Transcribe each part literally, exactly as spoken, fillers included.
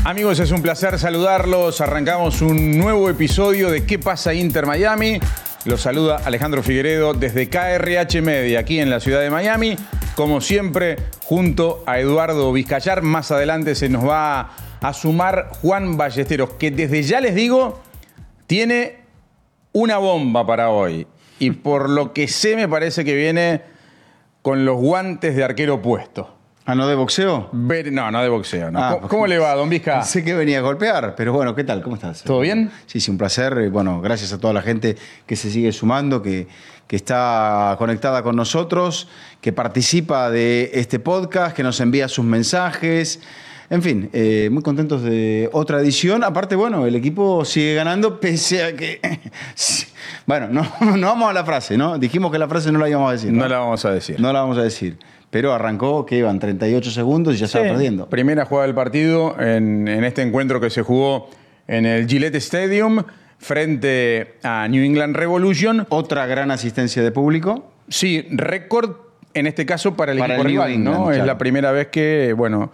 Amigos, es un placer saludarlos. Arrancamos un nuevo episodio de ¿Qué pasa Inter Miami? Los saluda Alejandro Figueredo desde K R H Media, aquí en la ciudad de Miami. Como siempre, junto a Eduardo Vizcayar. Más adelante se nos va a sumar Juan Ballesteros, que desde ya les digo, tiene una bomba para hoy. Y por lo que sé, me parece que viene con los guantes de arquero puestos. ¿Ah, no de boxeo? Ver, no, no de boxeo. No. Ah, ¿Cómo, ¿Cómo le va, don Vizca? Sé que venía a golpear, pero bueno, ¿qué tal? ¿Cómo estás? ¿Todo bien? Sí, sí, un placer. Bueno, gracias a toda la gente que se sigue sumando, que, que está conectada con nosotros, que participa de este podcast, que nos envía sus mensajes. En fin, eh, muy contentos de otra edición. Aparte, bueno, el equipo sigue ganando pese a que... Bueno, no, no vamos a la frase, ¿no? Dijimos que la frase no la íbamos a decir. No, no la vamos a decir. No la vamos a decir. Pero arrancó, que iban treinta y ocho segundos y ya estaba Sí, perdiendo. Primera jugada del partido en, en este encuentro que se jugó en el Gillette Stadium frente a New England Revolution. Otra gran asistencia de público. Sí, récord en este caso para el Para equipo el New rival, England, ¿no? claro. Es la primera vez que, bueno,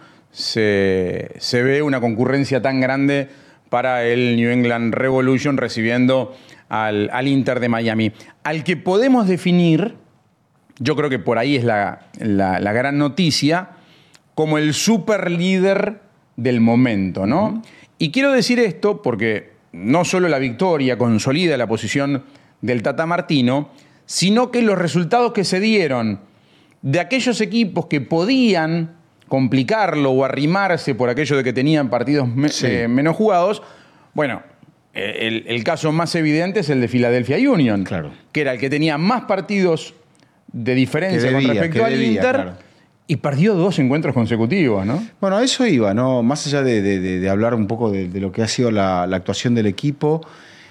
se, se ve una concurrencia tan grande para el New England Revolution recibiendo al, al Inter de Miami. Al que podemos definir, yo creo que por ahí es la, la, la gran noticia, como el super líder del momento, ¿no? Uh-huh. Y quiero decir esto porque no solo la victoria consolida la posición del Tata Martino, sino que los resultados que se dieron de aquellos equipos que podían complicarlo o arrimarse por aquello de que tenían partidos me, sí. eh, menos jugados, bueno, el, el caso más evidente es el de Philadelphia Union, claro. que era el que tenía más partidos de diferencia debía, con respecto al debía, Inter, claro. Y perdió dos encuentros consecutivos, ¿no? Bueno, a eso iba, ¿no? Más allá de, de, de hablar un poco de, de lo que ha sido la, la actuación del equipo,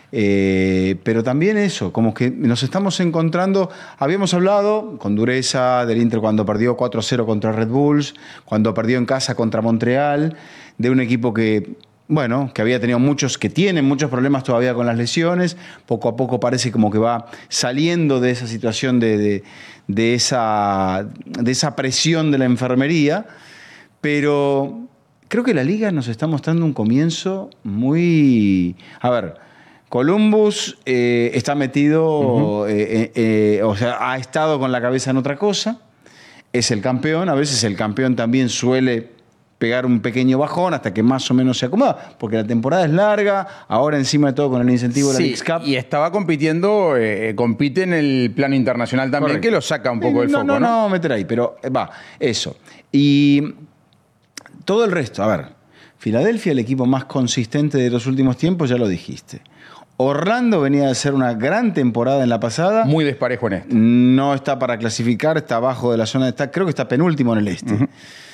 eh, pero también eso, como que nos estamos encontrando, habíamos hablado con dureza del Inter cuando perdió cuatro a cero contra Red Bulls, cuando perdió en casa contra Montreal, de un equipo que... Bueno, que había tenido muchos, que tienen muchos problemas todavía con las lesiones. Poco a poco parece como que va saliendo de esa situación de, de, de, esa, de esa presión de la enfermería. Pero creo que la Liga nos está mostrando un comienzo muy... A ver, Columbus eh, está metido, uh-huh. eh, eh, o sea, ha estado con la cabeza en otra cosa. Es el campeón. A veces el campeón también suele... pegar un pequeño bajón hasta que más o menos se acomoda, porque la temporada es larga, ahora encima de todo con el incentivo de sí, la Leagues Cup. Y estaba compitiendo, eh, compite en el plano internacional también, correcto, que lo saca un poco del no, foco, no, ¿no? No, no, meter ahí, pero va, eso. Y todo el resto, a ver, Filadelfia, el equipo más consistente de los últimos tiempos, ya lo dijiste. Orlando venía de ser una gran temporada en la pasada. Muy desparejo en esto. No está para clasificar, está abajo de la zona, está, creo que está penúltimo en el este. Uh-huh.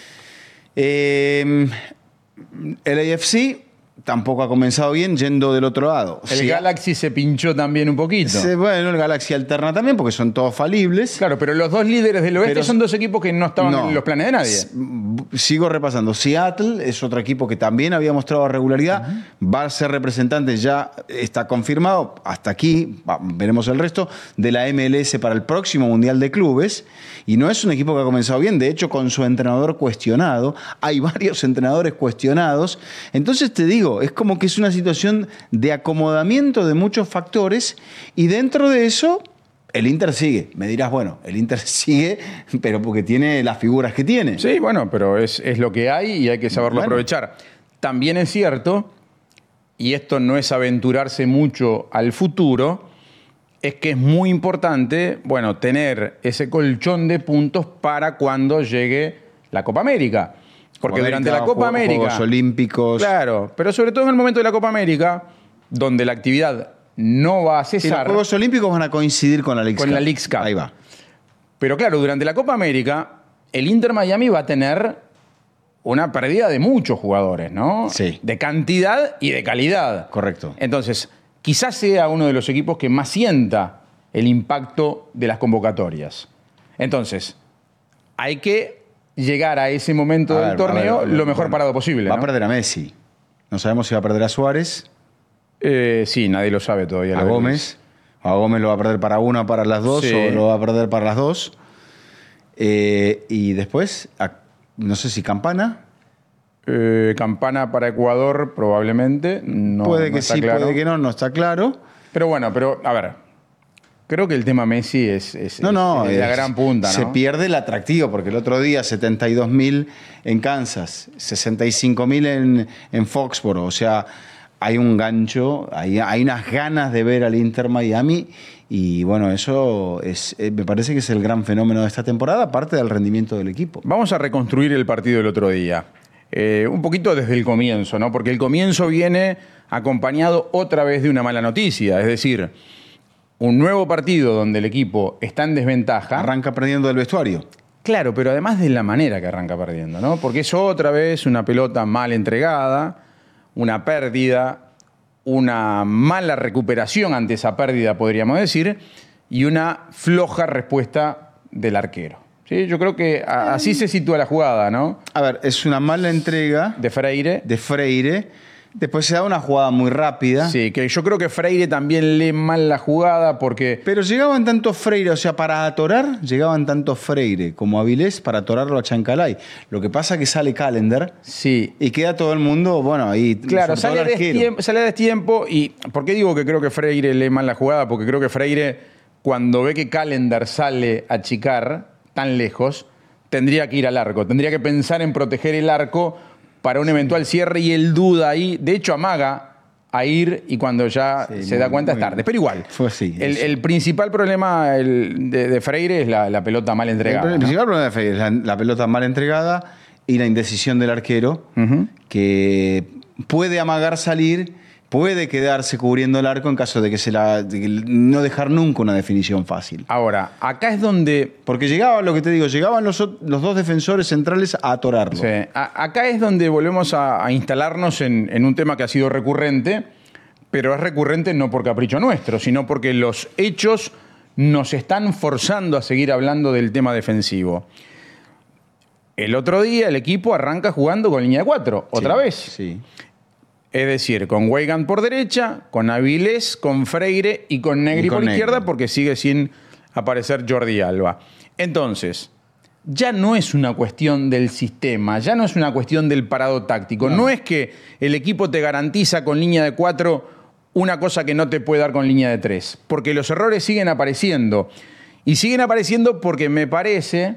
Eh, el A F C tampoco ha comenzado bien yendo del otro lado. El sí, Galaxy se pinchó también un poquito. Se, bueno, el Galaxy alterna también porque son todos falibles. Claro, pero los dos líderes del oeste pero, son dos equipos que no estaban no, en los planes de nadie. Sigo repasando. Seattle es otro equipo que también había mostrado regularidad. Uh-huh. Va a ser representante, ya está confirmado. Hasta aquí, va, veremos el resto, de la M L S para el próximo Mundial de Clubes. Y no es un equipo que ha comenzado bien. De hecho, con su entrenador cuestionado, hay varios entrenadores cuestionados. Entonces te digo, es como que es una situación de acomodamiento de muchos factores y dentro de eso el Inter sigue. Me dirás, bueno, el Inter sigue, pero porque tiene las figuras que tiene. Sí, bueno, pero es, es lo que hay y hay que saberlo bueno. aprovechar. También es cierto, y esto no es aventurarse mucho al futuro, es que es muy importante, bueno, tener ese colchón de puntos para cuando llegue la Copa América. Porque Copa durante América, la Copa América... Juegos Olímpicos... Claro, pero sobre todo en el momento de la Copa América, donde la actividad no va a cesar... Y los Juegos Olímpicos van a coincidir con la Leagues Cup. Con la Leagues Cup. Ahí va. Pero claro, durante la Copa América, el Inter Miami va a tener una pérdida de muchos jugadores, ¿no? Sí. De cantidad y de calidad. Correcto. Entonces, quizás sea uno de los equipos que más sienta el impacto de las convocatorias. Entonces, hay que llegar a ese momento a del ver, torneo ver, lo mejor bueno, parado posible. Va ¿no? a perder a Messi. No sabemos si va a perder a Suárez. Eh, sí, nadie lo sabe todavía. A Gómez. A Gómez lo va a perder para una o para las dos, sí. o lo va a perder para las dos. Eh, y después, a, no sé si Campana. Eh, Campana para Ecuador, probablemente. No, puede que no está sí, claro. puede que no, no está claro. Pero bueno, pero a ver. Creo que el tema Messi es, es, No, no, es de la es, gran punta, ¿no? Se pierde el atractivo, porque el otro día setenta y dos mil en Kansas, sesenta y cinco mil en, en Foxborough. O sea, hay un gancho, hay, hay unas ganas de ver al Inter Miami. Y bueno, eso es, me parece que es el gran fenómeno de esta temporada, aparte del rendimiento del equipo. Vamos a reconstruir el partido del otro día. Eh, un poquito desde el comienzo, ¿no? Porque el comienzo viene acompañado otra vez de una mala noticia. Es decir, un nuevo partido donde el equipo está en desventaja. Arranca perdiendo el vestuario. Claro, pero además de la manera que arranca perdiendo, ¿no? Porque es otra vez una pelota mal entregada, una pérdida, una mala recuperación ante esa pérdida, podríamos decir, y una floja respuesta del arquero. ¿Sí? Yo creo que a, así se sitúa la jugada, ¿no? A ver, es una mala entrega De Freire. de Freire. Después se da una jugada muy rápida. Sí, que yo creo que Freire también lee mal la jugada porque... Pero llegaban tanto Freire, o sea, para atorar, llegaban tanto Freire como Avilés para atorarlo a Chancalay. Lo que pasa es que sale Callender Sí. y queda todo el mundo, bueno, ahí... Claro, sobre todo sale el a, arquero. destiempo, sale a destiempo y... ¿Por qué digo que creo que Freire lee mal la jugada? Porque creo que Freire, cuando ve que Callender sale a achicar tan lejos, tendría que ir al arco, tendría que pensar en proteger el arco para un eventual cierre y él duda ahí. De hecho, amaga a ir y cuando ya Sí, se muy- da cuenta es muy- tarde. Pero igual, fue así, el, eso. el principal problema el de, de Freire es la, la pelota mal entregada. El ¿no? principal problema de Freire es la, la pelota mal entregada y la indecisión del arquero, Ujú. que puede amagar salir, puede quedarse cubriendo el arco en caso de que se la de que no dejar nunca una definición fácil. Ahora, acá es donde... Porque llegaba, lo que te digo, llegaban los, o- los dos defensores centrales a atorarlo. Sí, a- acá es donde volvemos a, a instalarnos en, en un tema que ha sido recurrente, pero es recurrente no por capricho nuestro, sino porque los hechos nos están forzando a seguir hablando del tema defensivo. El otro día el equipo arranca jugando con línea de cuatro, otra Sí, vez. Sí. Es decir, con Weigand por derecha, con Avilés, con Freire y con Negri Y con por Negri. izquierda, porque sigue sin aparecer Jordi Alba. Entonces, ya no es una cuestión del sistema, ya no es una cuestión del parado táctico. No, no es que el equipo te garantiza con línea de cuatro una cosa que no te puede dar con línea de tres, porque los errores siguen apareciendo. Y siguen apareciendo porque me parece,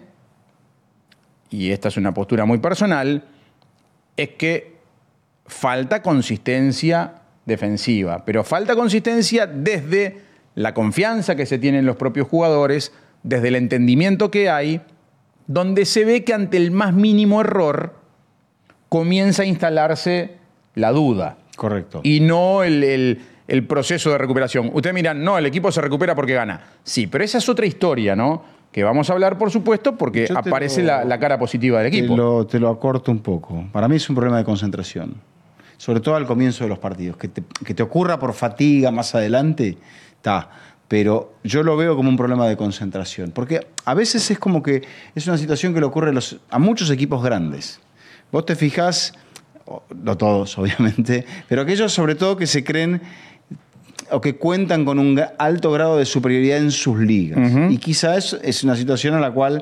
y esta es una postura muy personal, es que falta consistencia defensiva, pero falta consistencia desde la confianza que se tiene en los propios jugadores, desde el entendimiento que hay, donde se ve que ante el más mínimo error comienza a instalarse la duda. Correcto. Y no el, el- el proceso de recuperación. Ustedes miran, no, el equipo se recupera porque gana. Sí, pero esa es otra historia, ¿no? Que vamos a hablar, por supuesto, porque Yo te aparece lo- la, la cara positiva del Te equipo. lo, te lo acorto un poco. Para mí es un problema de concentración. Sobre todo al comienzo de los partidos. Que te, que te ocurra por fatiga más adelante, está. Pero yo lo veo como un problema de concentración. Porque a veces es como que es una situación que le ocurre a, los- a muchos equipos grandes. Vos te fijás, o- no todos obviamente, pero aquellos sobre todo que se creen o que cuentan con un gra- alto grado de superioridad en sus ligas. Ujú. Y quizás es una situación a la cual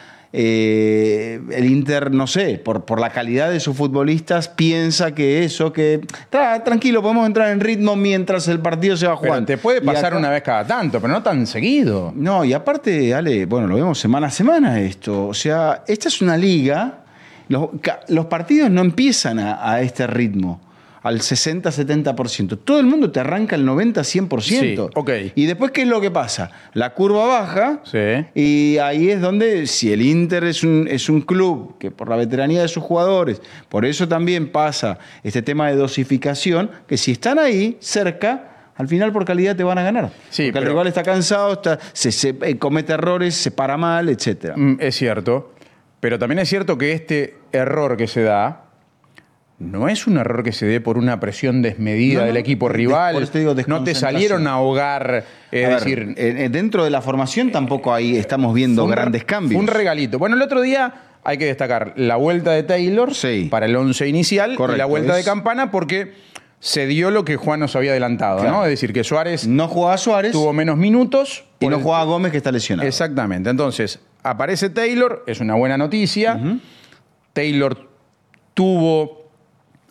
eh, el Inter, no sé, por, por la calidad de sus futbolistas, piensa que eso, que "Tra- tranquilo, podemos entrar en ritmo mientras el partido se va Pero jugando". te puede Y pasar acá- una vez cada tanto, pero no tan seguido. No, y aparte, Ale, bueno, lo vemos semana a semana esto. O sea, esta es una liga, los, ca- los partidos no empiezan a, a este ritmo, al sesenta setenta por ciento. Todo el mundo te arranca el noventa cien por ciento. Sí, ok. Y después, ¿qué es lo que pasa? La curva baja. Sí. Y ahí es donde, si el Inter es un, es un club que por la veteranía de sus jugadores, por eso también pasa este tema de dosificación, que si están ahí, cerca, al final por calidad te van a ganar. Sí, Porque pero- el rival está cansado, está, se, se, eh, comete errores, se para mal, etcétera. Mm, Es cierto, pero también es cierto que este error que se da no es un error que se dé por una presión desmedida No, no, del equipo de- rival. por eso te digo, no te desconcentración. salieron a ahogar, es A ver, decir, eh, eh, dentro de la formación tampoco ahí estamos viendo fue un- grandes cambios. fue un regalito. Bueno, el otro día hay que destacar la vuelta de Taylor Sí. para el once inicial y Correcto, la vuelta de es- Campana porque se dio lo que Juan nos había adelantado, Claro. ¿no? Es decir, que Suárez No jugaba Suárez tuvo menos minutos. y por no el- jugaba Gómez, que está lesionado. Exactamente. Entonces, aparece Taylor, es una buena noticia. Taylor tuvo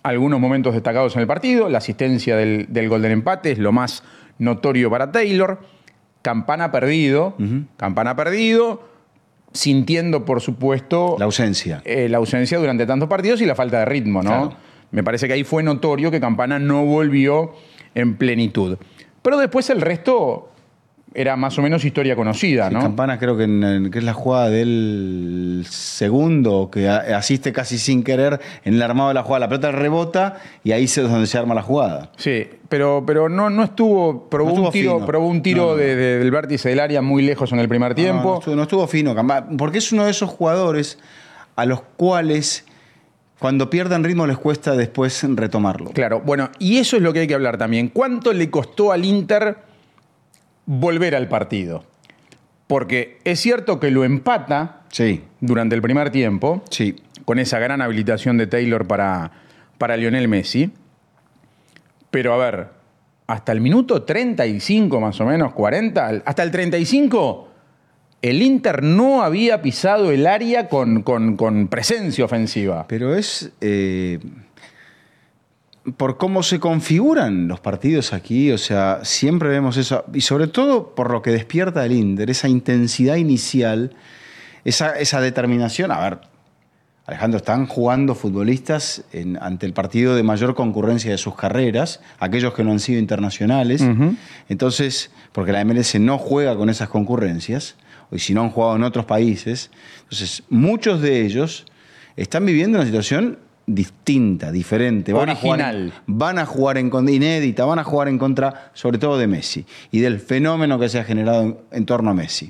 algunos momentos destacados en el partido. La asistencia del, del gol del empate es lo más notorio para Taylor. Campana perdido, uh-huh. Campana perdido, sintiendo, por supuesto... La ausencia. Eh, la ausencia durante tantos partidos y la falta de ritmo, ¿no? Claro. Me parece que ahí fue notorio que Campana no volvió en plenitud. Pero después el resto era más o menos historia conocida, sí, ¿no? Campana creo que, en, que es la jugada del segundo, que asiste casi sin querer en el armado de la jugada. La pelota rebota y ahí es donde se arma la jugada. Sí, pero, pero no, no estuvo... Probó, no estuvo un tiro, fino. probó un tiro no, no. De, de, del vértice del área muy lejos en el primer tiempo. No, no, estuvo, no estuvo fino, Campana, porque es uno de esos jugadores a los cuales... Cuando pierden ritmo les cuesta después retomarlo. Claro, bueno, y eso es lo que hay que hablar también. ¿Cuánto le costó al Inter volver al partido? Porque es cierto que lo empata sí. durante el primer tiempo, sí. con esa gran habilitación de Taylor para, para Lionel Messi. Pero a ver, hasta el minuto treinta y cinco más o menos, cuarenta, hasta el treinta y cinco... el Inter no había pisado el área con, con, con presencia ofensiva. Pero es eh, por cómo se configuran los partidos aquí, o sea, siempre vemos eso, y sobre todo por lo que despierta el Inter, esa intensidad inicial, esa, esa determinación. A ver, Alejandro, están jugando futbolistas en, ante el partido de mayor concurrencia de sus carreras, aquellos que no han sido internacionales. Uh-huh. Entonces, porque la M L S no juega con esas concurrencias, y si no han jugado en otros países. Entonces, muchos de ellos están viviendo una situación distinta, diferente. Van Original. A jugar en, van a jugar en contra, inédita, van a jugar en contra, sobre todo de Messi, y del fenómeno que se ha generado en, en torno a Messi.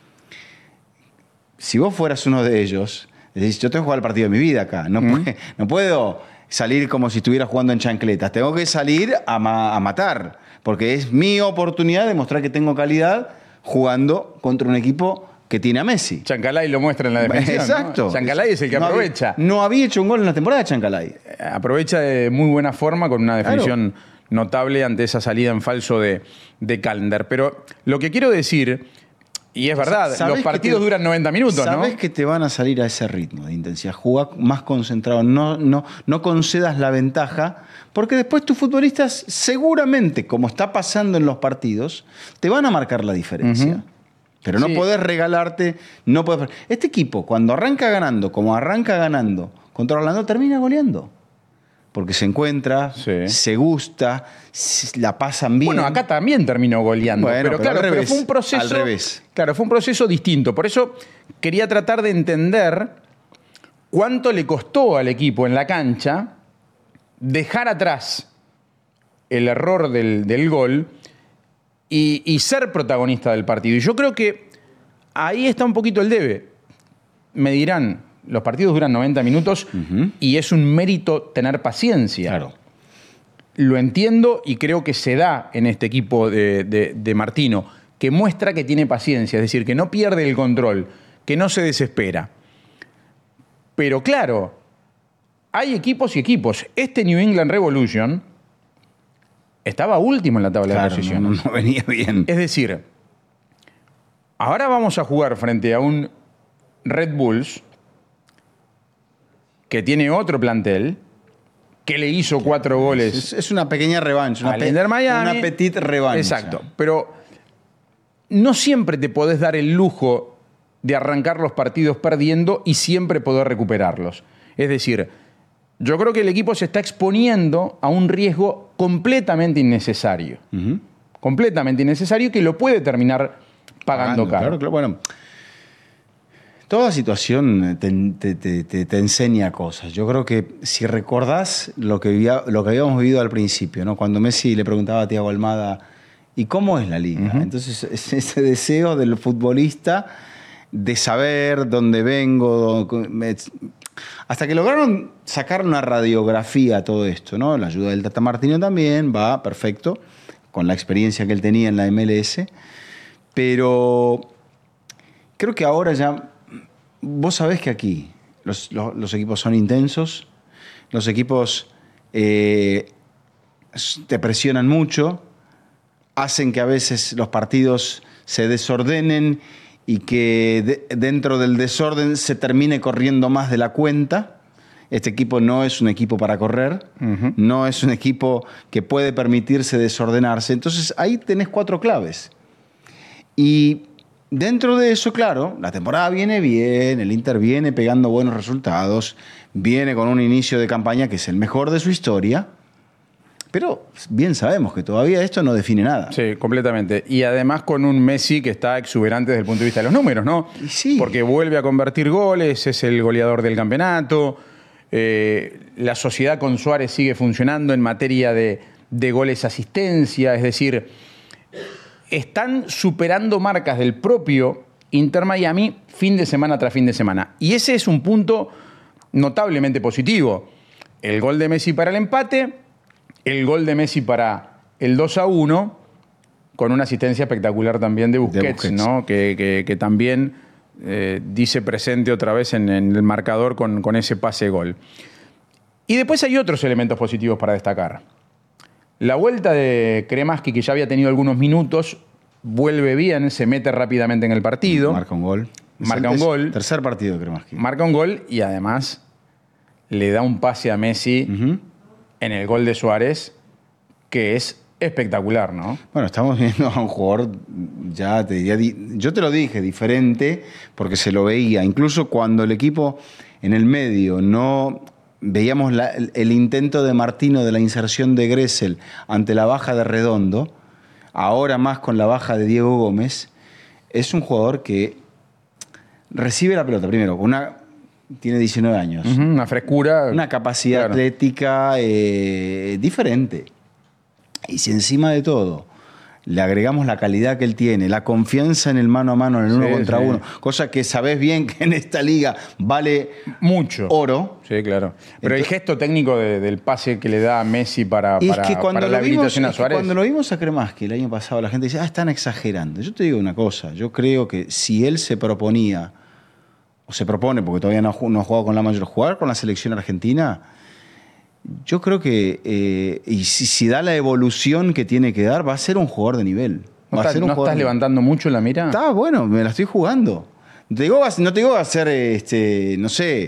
Si vos fueras uno de ellos, decís, yo tengo que jugar el partido de mi vida acá, no, mm. puede, no puedo salir como si estuviera jugando en chancletas, tengo que salir a, ma- a matar, porque es mi oportunidad de mostrar que tengo calidad jugando contra un equipo que tiene a Messi. Chancalay lo muestra en la defensa. Exacto. ¿no? Chancalay es el que no aprovecha. Había, no había hecho un gol en la temporada de Chancalay. Aprovecha de muy buena forma con una definición claro. notable ante esa salida en falso de, de Callender. Pero lo que quiero decir, y es verdad, los partidos te, duran noventa minutos, sabés ¿no? Sabés que te van a salir a ese ritmo de intensidad. Jugá más concentrado, no, no, no concedas la ventaja, porque después tus futbolistas seguramente, como está pasando en los partidos, te van a marcar la diferencia. Uh-huh. Pero no sí. podés regalarte, no podés... Este equipo, cuando arranca ganando, como arranca ganando contra Orlando, termina goleando. Porque se encuentra, sí. se gusta, la pasan bien. Bueno, acá también terminó goleando. Bueno, pero, pero claro, al revés, pero fue un proceso. Al revés. Claro, fue un proceso distinto. Por eso quería tratar de entender cuánto le costó al equipo en la cancha dejar atrás el error del, del gol y, y ser protagonista del partido. Y yo creo que ahí está un poquito el debe. Me dirán, los partidos duran noventa minutos uh-huh. y es un mérito tener paciencia. Claro. Lo entiendo y creo que se da en este equipo de, de, de Martino, que muestra que tiene paciencia, es decir, que no pierde el control, que no se desespera. Pero claro, hay equipos y equipos. Este New England Revolution estaba último en la tabla claro, de posiciones. No, no venía bien. Es decir, ahora vamos a jugar frente a un Red Bulls que tiene otro plantel, que le hizo cuatro goles. Es, es una pequeña revancha. Una, pe- Miami. una petite revancha. Exacto. Pero no siempre te podés dar el lujo de arrancar los partidos perdiendo y siempre poder recuperarlos. Es decir, yo creo que el equipo se está exponiendo a un riesgo completamente innecesario. Uh-huh. Completamente innecesario que lo puede terminar pagando, pagando caro. Claro, claro. Bueno, toda situación te, te, te, te enseña cosas. Yo creo que si recordás lo que, vivía, lo que habíamos vivido al principio, ¿no? Cuando Messi le preguntaba a Thiago Almada, ¿y cómo es la liga? Uh-huh. Entonces, ese deseo del futbolista de saber dónde vengo, hasta que lograron sacar una radiografía a todo esto, ¿no? La ayuda del Tata Martino también, va perfecto, con la experiencia que él tenía en la M L S, pero creo que ahora ya... Vos sabés que aquí los, los, los equipos son intensos, los equipos eh, te presionan mucho, hacen que a veces los partidos se desordenen y que de, dentro del desorden se termine corriendo más de la cuenta Este equipo no es un equipo para correr, uh-huh. no es un equipo que puede permitirse desordenarse. Entonces ahí tenés cuatro claves. Y dentro de eso, claro, la temporada viene bien, el Inter viene pegando buenos resultados, viene con un inicio de campaña que es el mejor de su historia, pero bien sabemos que todavía esto no define nada. Sí, completamente. Y además con un Messi que está exuberante desde el punto de vista de los números, ¿no? Y sí. Porque vuelve a convertir goles, es el goleador del campeonato, eh, la sociedad con Suárez sigue funcionando en materia de, de goles asistencia, es decir, están superando marcas del propio Inter Miami fin de semana tras fin de semana. Y ese es un punto notablemente positivo. El gol de Messi para el empate, el gol de Messi para el dos a uno, con una asistencia espectacular también de Busquets, de Busquets. ¿no? que, que, que también eh, dice presente otra vez en, en el marcador con, con ese pase-gol. Y después hay otros elementos positivos para destacar. La vuelta de Cremaschi, que ya había tenido algunos minutos, vuelve bien, se mete rápidamente en el partido. Marca un gol. Marca un gol. Tercer partido de Cremaschi. Marca un gol y además le da un pase a Messi uh-huh. en el gol de Suárez, que es espectacular, ¿no? Bueno, estamos viendo a un jugador, ya te diría, yo te lo dije, diferente, porque se lo veía. Incluso cuando el equipo en el medio no... Veíamos la, el, el intento de Martino de la inserción de Gressel ante la baja de Redondo, ahora más con la baja de Diego Gómez. Es un jugador que recibe la pelota, primero, una, tiene diecinueve años. Uh-huh, una frescura. Una capacidad claro. atlética eh, diferente. Y si encima de todo le agregamos la calidad que él tiene, la confianza en el mano a mano, en el sí, uno contra sí. uno, cosa que sabés bien que en esta liga vale mucho oro. Sí, claro. Pero Entonces, el gesto técnico de, del pase que le da a Messi para, y para, es que cuando para la habilitación vimos, a Suárez. Es que cuando lo vimos a Cremaschi el año pasado, la gente dice, ah, están exagerando. Yo te digo una cosa, yo creo que si él se proponía, o se propone, porque todavía no, no ha jugado con la mayor, jugar con la selección argentina, yo creo que, eh, y si, si da la evolución que tiene que dar, va a ser un jugador de nivel. ¿No, va está, a ser un ¿no jugador estás de... levantando mucho la mira? Está bueno, me la estoy jugando. No te digo, no te digo a hacer, este, no sé,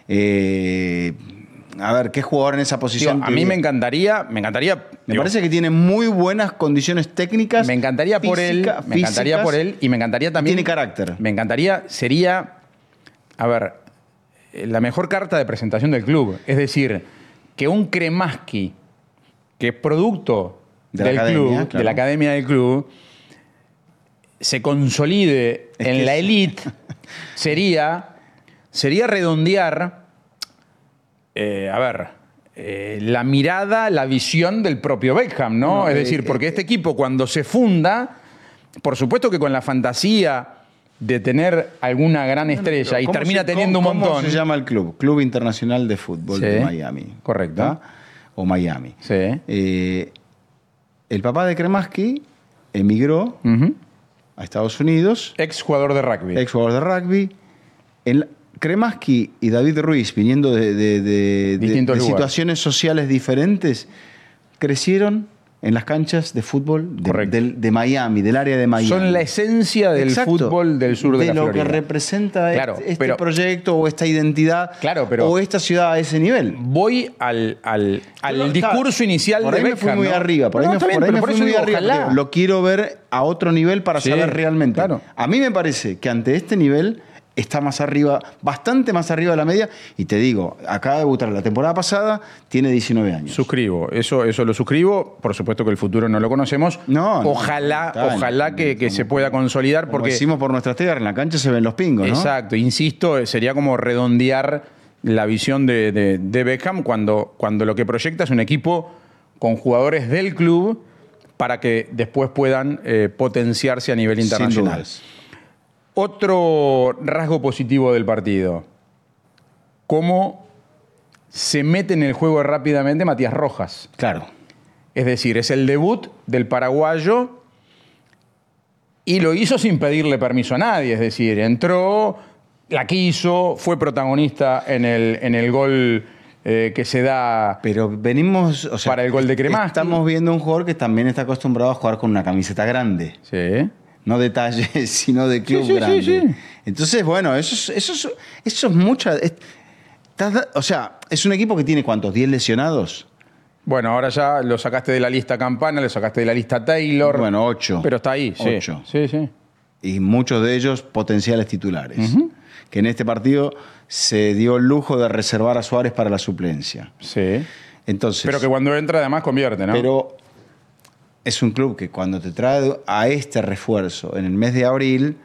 eh, a ver, ¿qué jugador en esa posición? Digo, a mí me encantaría, me encantaría... Me digo, parece que tiene muy buenas condiciones técnicas. Me encantaría física, por él, físicas, me encantaría por él y me encantaría también... Tiene carácter. Me encantaría, sería, a ver, la mejor carta de presentación del club. Es decir, que un Cremaschi, que es producto de del la academia, club, claro. de la academia del club, se consolide es en la es... elite, sería, sería redondear, eh, a ver, eh, la mirada, la visión del propio Beckham, ¿no? no es eh, decir, porque eh, este equipo cuando se funda, por supuesto que con la fantasía de tener alguna gran estrella y termina se, teniendo cómo, un montón. ¿Cómo se llama el club? Club Internacional de Fútbol sí, de Miami. Correcto. ¿Tá? O Miami. Sí. Eh, el papá de Cremaschi emigró uh-huh. a Estados Unidos. Ex jugador de rugby. Ex jugador de rugby. El, Cremaschi y David Ruiz, viniendo de, de, de, de, de situaciones sociales diferentes, crecieron en las canchas de fútbol de, de, de Miami, del área de Miami. Son la esencia del Exacto. fútbol del sur de, de la Florida. De lo que representa claro, este pero, proyecto o esta identidad claro, pero o esta ciudad a ese nivel. Voy al, al, al pero, discurso está, inicial por de ahí Beckham. me fui muy ¿no? arriba, por no, ahí me, bien, por ahí me por fui muy digo, arriba. ojalá. Lo quiero ver a otro nivel para sí, saber realmente. Claro. A mí me parece que ante este nivel está más arriba, bastante más arriba de la media. Y te digo, acaba de debutar la temporada pasada, tiene diecinueve años. Suscribo, eso, eso lo suscribo. Por supuesto que el futuro no lo conocemos. No, no ojalá, no, no, ojalá no, que, no, que no, se pueda consolidar. Porque como decimos por nuestras tierras, en la cancha se ven los pingos, ¿no? Exacto, insisto, sería como redondear la visión de, de, de Beckham cuando, cuando lo que proyecta es un equipo con jugadores del club para que después puedan eh, potenciarse a nivel internacional. Sin dudas. Otro rasgo positivo del partido, cómo se mete en el juego rápidamente Matías Rojas. Claro. Es decir, es el debut del paraguayo y lo hizo sin pedirle permiso a nadie. Es decir, entró, la quiso, fue protagonista en el, en el gol eh, que se da Pero venimos, o sea, para el gol de Cremaschi. Estamos viendo un jugador que también está acostumbrado a jugar con una camiseta grande. Sí. No de talle, sino de club sí, sí, grande. Sí, sí. Entonces, bueno, eso es, eso es, eso es mucha... Es, O sea, es un equipo que tiene ¿cuántos? ¿diez lesionados? Bueno, ahora ya lo sacaste de la lista Campana, lo sacaste de la lista Taylor. Bueno, ocho. Pero está ahí, sí. Ocho. Sí, sí. Y muchos de ellos potenciales titulares. Uh-huh. Que en este partido se dio el lujo de reservar a Suárez para la suplencia. Sí. Entonces, pero que cuando entra además convierte, ¿no? Pero es un club que cuando te trae a este refuerzo en el mes de abril,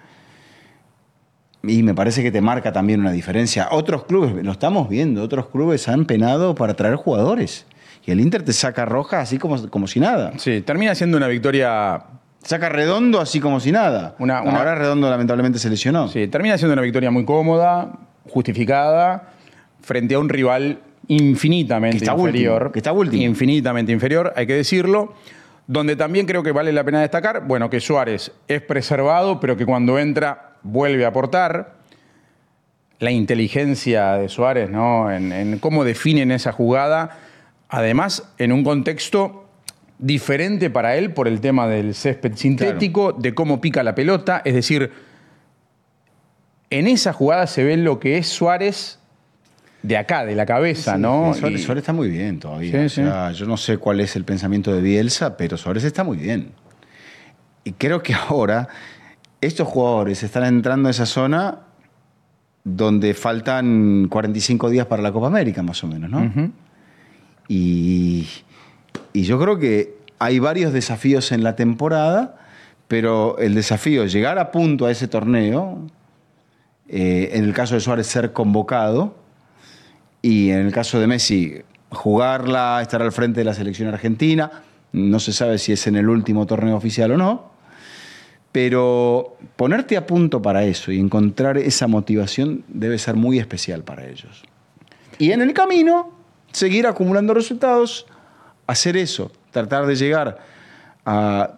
y me parece que te marca también una diferencia. Otros clubes, lo estamos viendo, otros clubes han penado para traer jugadores. Y el Inter te saca roja así como, como si nada. Sí, termina siendo una victoria... Saca Redondo así como si nada. Una, una... Ahora Redondo lamentablemente se lesionó. Sí, termina siendo una victoria muy cómoda, justificada, frente a un rival infinitamente que está inferior. Último, que está último. Infinitamente inferior, hay que decirlo. Donde también creo que vale la pena destacar, bueno, que Suárez es preservado, pero que cuando entra vuelve a aportar. La inteligencia de Suárez, ¿no? En, en cómo definen esa jugada. Además, en un contexto diferente para él por el tema del césped sintético, claro. De cómo pica la pelota. Es decir, en esa jugada se ve lo que es Suárez de acá, de la cabeza, sí, ¿no? Sí, Suárez, y... Suárez está muy bien todavía. Sí, o sea, sí. Yo no sé cuál es el pensamiento de Bielsa, pero Suárez está muy bien. Y creo que ahora estos jugadores están entrando a esa zona donde faltan cuarenta y cinco días para la Copa América, más o menos, ¿no? Uh-huh. Y, y yo creo que hay varios desafíos en la temporada, pero el desafío es llegar a punto a ese torneo, eh, en el caso de Suárez ser convocado, y en el caso de Messi jugarla, estar al frente de la selección argentina. No se sabe si es en el último torneo oficial o no, pero ponerte a punto para eso y encontrar esa motivación debe ser muy especial para ellos. Y en el camino, seguir acumulando resultados, hacer eso, tratar de llegar a...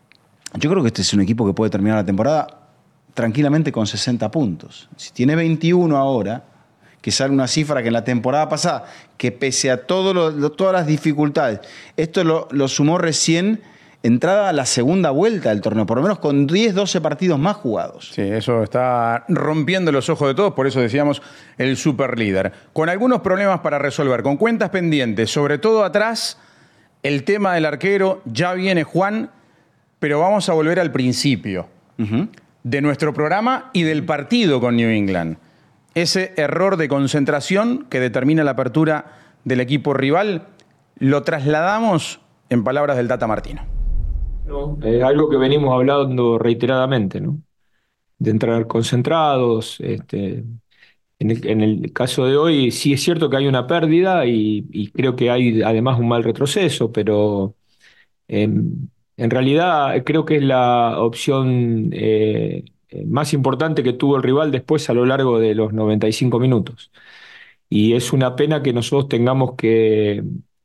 Yo creo que este es un equipo que puede terminar la temporada tranquilamente con sesenta puntos. Si tiene veintiuno ahora, que sale una cifra que en la temporada pasada, que pese a todo lo, lo, todas las dificultades, esto lo, lo sumó recién entrada a la segunda vuelta del torneo, por lo menos con diez, doce partidos más jugados. Sí, eso está rompiendo los ojos de todos, por eso decíamos el superlíder. Con algunos problemas para resolver, con cuentas pendientes, sobre todo atrás, el tema del arquero, ya viene Juan, pero vamos a volver al principio uh-huh. de nuestro programa y del partido con New England. Ese error de concentración que determina la apertura del equipo rival, lo trasladamos en palabras del Tata Martino. No, es algo que venimos hablando reiteradamente, ¿no? De entrar concentrados. Este, en, el, en el caso de hoy, sí es cierto que hay una pérdida y, y creo que hay además un mal retroceso, pero eh, en realidad creo que es la opción eh, más importante que tuvo el rival después a lo largo de los noventa y cinco minutos. Y es una pena que nosotros tengamos que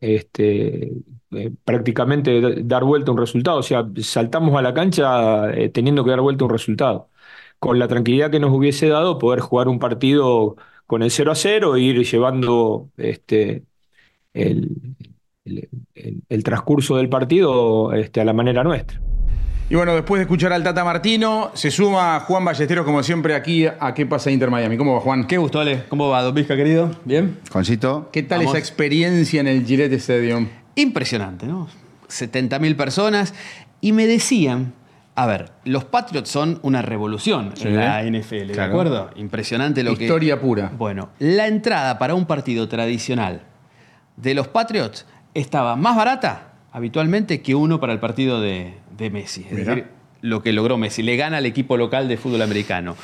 este, eh, prácticamente dar vuelta a un resultado. O sea, saltamos a la cancha eh, teniendo que dar vuelta a un resultado. Con la tranquilidad que nos hubiese dado poder jugar un partido con el cero a cero e ir llevando este, el, el, el, el transcurso del partido este, a la manera nuestra. Y bueno, después de escuchar al Tata Martino, se suma Juan Ballesteros, como siempre, aquí a ¿Qué pasa Inter Miami? ¿Cómo va, Juan? Qué gusto, Ale. ¿Cómo va, Don Vizca, querido? ¿Bien? Juancito. ¿Qué tal Vamos. esa experiencia en el Gillette Stadium? Impresionante, ¿no? setenta mil personas. Y me decían, a ver, los Patriots son una revolución Sí. en la N F L, Claro. ¿de acuerdo? Impresionante lo que... Historia pura. Bueno, la entrada para un partido tradicional de los Patriots estaba más barata habitualmente que uno para el partido de, de Messi. Es Mirá. decir, lo que logró Messi. Le gana al equipo local de fútbol americano.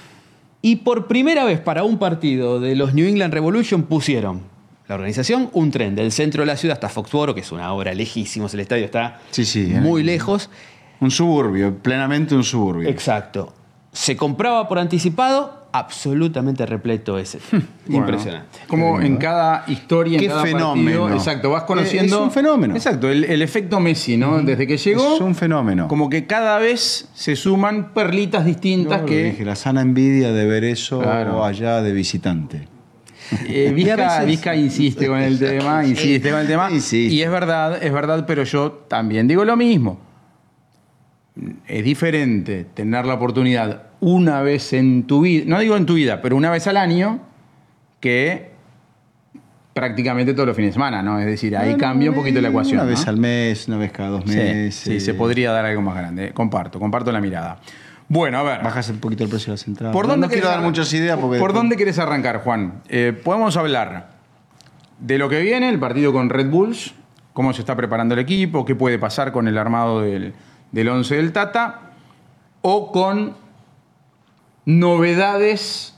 Y por primera vez para un partido de los New England Revolution pusieron la organización un tren del centro de la ciudad hasta Foxboro, que es una hora lejísimos, el estadio está Sí, sí, muy eh. lejos. Un suburbio, plenamente un suburbio. Exacto. Se compraba por anticipado, absolutamente repleto ese tren. Bueno, Impresionante. como en cada historia, en Qué cada fenómeno. partido, exacto, vas conociendo... Es un fenómeno. Exacto, el, el efecto Messi, ¿no? Desde que llegó, Es un fenómeno. como que cada vez se suman perlitas distintas Yo que... dije, la sana envidia de ver eso Claro. allá de visitante. Eh, Vizca, Vizca insiste con el tema, insiste con el tema. Insiste. Y es verdad, es verdad, pero yo también digo lo mismo. Es diferente tener la oportunidad una vez en tu vida, no digo en tu vida, pero una vez al año, que prácticamente todos los fines de semana, ¿no? Es decir, ahí Bueno, cambia un poquito la ecuación. Una vez ¿no? al mes, una vez cada dos Sí, meses. sí, se podría dar algo más grande. Comparto, comparto la mirada. Bueno, a ver. Bajas un poquito el precio de la central. ¿Por no, dónde no quiero querés dar arran- muchas ideas porque... ¿Por después- dónde querés arrancar, Juan? Eh, podemos hablar de lo que viene, el partido con Red Bulls, cómo se está preparando el equipo, qué puede pasar con el armado del, del once del Tata, o con novedades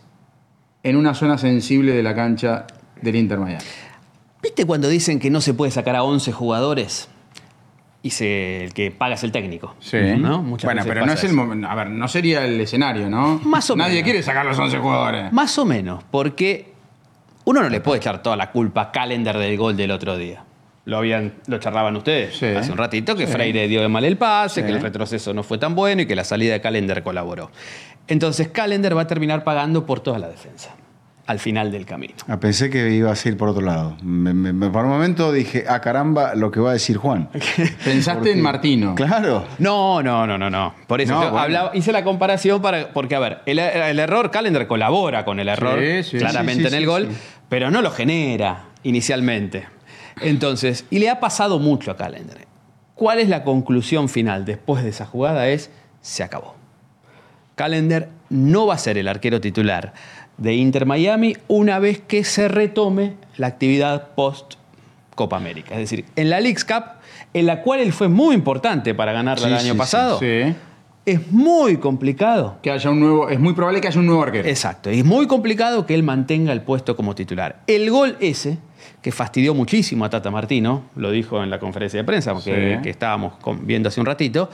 en una zona sensible de la cancha del Inter Miami. ¿Viste cuando dicen que no se puede sacar a once jugadores? Y se, el que paga es el técnico. Sí. ¿No? Muchas Bueno, veces pero no pasa es el eso. momento. A ver, no sería el escenario, ¿no? Más o Nadie menos. quiere sacar los once jugadores. Más o menos, porque uno no le puede echar toda la culpa a Calendar del gol del otro día. Lo, habían, lo charlaban ustedes Sí. hace un ratito, que Sí. Freire dio de mal el pase, Sí. que el retroceso no fue tan bueno y que la salida de Calendar colaboró. Entonces Calendar va a terminar pagando por toda la defensa al final del camino. Ah, pensé que ibas a ir por otro lado. Me- me- me- por un momento dije, ah, caramba, lo que va a decir Juan. Pensaste Porque- en Martino. Claro. No, no, no, no, no. Por eso No, yo bueno. hablaba, hice la comparación para, porque, a ver, el, el error, Calendar colabora con el error, Sí, sí, claramente sí, sí, en el sí, gol, sí. pero no lo genera inicialmente. Entonces, y le ha pasado mucho a Calendar. ¿Cuál es la conclusión final después de esa jugada? Es, se acabó. Calendar no va a ser el arquero titular de Inter Miami una vez que se retome la actividad post Copa América. Es decir, en la Leagues Cup, en la cual él fue muy importante para ganarla Sí, el año sí, pasado, Sí. es muy complicado. Que haya un nuevo. Es muy probable que haya un nuevo arquero. Exacto, y es muy complicado que él mantenga el puesto como titular. El gol ese, que fastidió muchísimo a Tata Martino, lo dijo en la conferencia de prensa que, Sí. que estábamos con- viendo hace un ratito,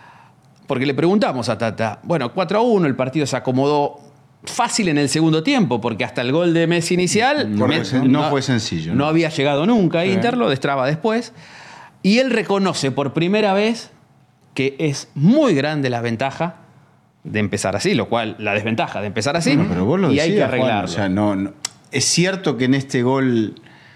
porque le preguntamos a Tata, bueno, cuatro a uno, el partido se acomodó fácil en el segundo tiempo, porque hasta el gol de Messi inicial No Me- fue sen- no fue sencillo, No, ¿no? había llegado nunca a Sí. Inter, lo destraba después. Y él reconoce por primera vez que es muy grande la ventaja de empezar así, lo cual, la desventaja de empezar así, Bueno, pero vos lo y hay que decías, Juan, arreglarlo. o sea, no, no- es cierto que en este gol,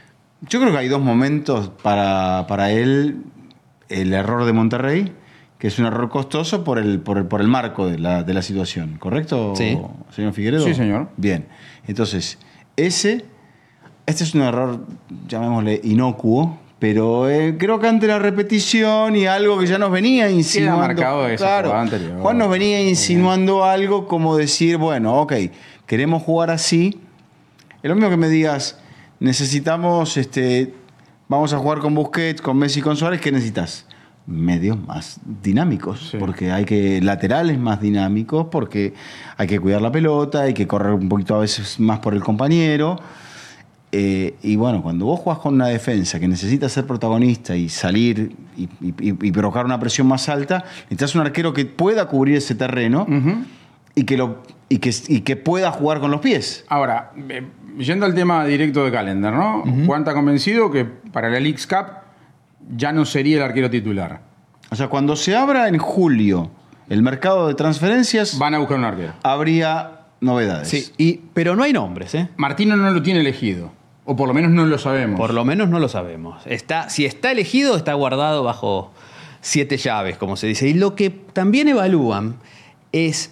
yo creo que hay dos momentos para, para él, el error de Monterrey, que es un error costoso por el, por el, por el marco de la, de la situación, ¿correcto, Sí. señor Figueredo? Sí, señor. Bien, entonces, ese, este es un error, llamémosle inocuo, pero eh, creo que ante la repetición y algo que ya nos venía insinuando. marcado de esa claro, jugada anterior. Juan nos venía insinuando algo como decir, bueno, ok, queremos jugar así. Es lo mismo que me digas, necesitamos, este, vamos a jugar con Busquets, con Messi, con Suárez, ¿qué necesitas? Medios más dinámicos, Sí. porque hay que laterales más dinámicos, porque hay que cuidar la pelota, hay que correr un poquito a veces más por el compañero. Eh, y bueno, cuando vos jugás con una defensa que necesita ser protagonista y salir y, y- y- y provocar una presión más alta, necesitas un arquero que pueda cubrir ese terreno Ujú. y, que lo, y, que, y que pueda jugar con los pies. Ahora, eh, yendo al tema directo de Calendar, ¿no? Juan está convencido que para la Leagues Cup ya no sería el arquero titular. O sea, cuando se abra en julio el mercado de transferencias, Van a buscar un arquero. habría novedades. Sí, y, pero no hay nombres, ¿eh? Martino no lo tiene elegido. O por lo menos no lo sabemos. Por lo menos no lo sabemos. Está, si está elegido, está guardado bajo siete llaves, como se dice. Y lo que también evalúan es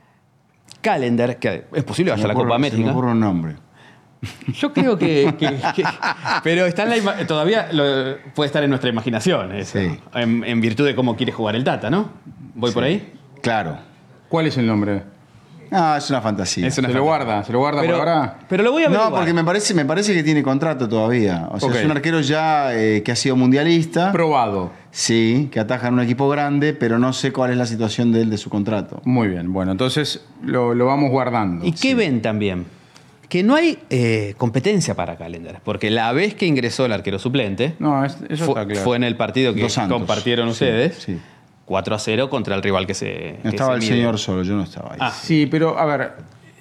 Calendar, que es posible que Se vaya a me la ocurre- Copa se me América. ocurre un nombre. Yo creo que, que- que- pero está en la ima- todavía lo- puede estar en nuestra imaginación eso, Sí. en, en virtud de cómo quiere jugar el Tata, ¿no? ¿Voy por ahí? Claro. ¿Cuál es el nombre? Ah, es una fantasía. Es una Se lo fantasía. guarda, se lo guarda Pero, por ahora. pero lo voy a averiguar. No, porque me parece, me parece que tiene contrato todavía. O sea, Ok. es un arquero ya eh, que ha sido mundialista. Probado. Sí, que ataja en un equipo grande, pero no sé cuál es la situación de él de su contrato. Muy bien, bueno, entonces lo, lo vamos guardando. ¿Y qué ven también? Que no hay eh, competencia para Calendar, porque la vez que ingresó el arquero suplente No, es- eso fue, está claro. fue en el partido que Dos Santos. compartieron Sí, ustedes, sí. cuatro a cero contra el rival que se que Estaba se el mide. señor solo, yo no estaba ahí. Ah. Sí, pero a ver,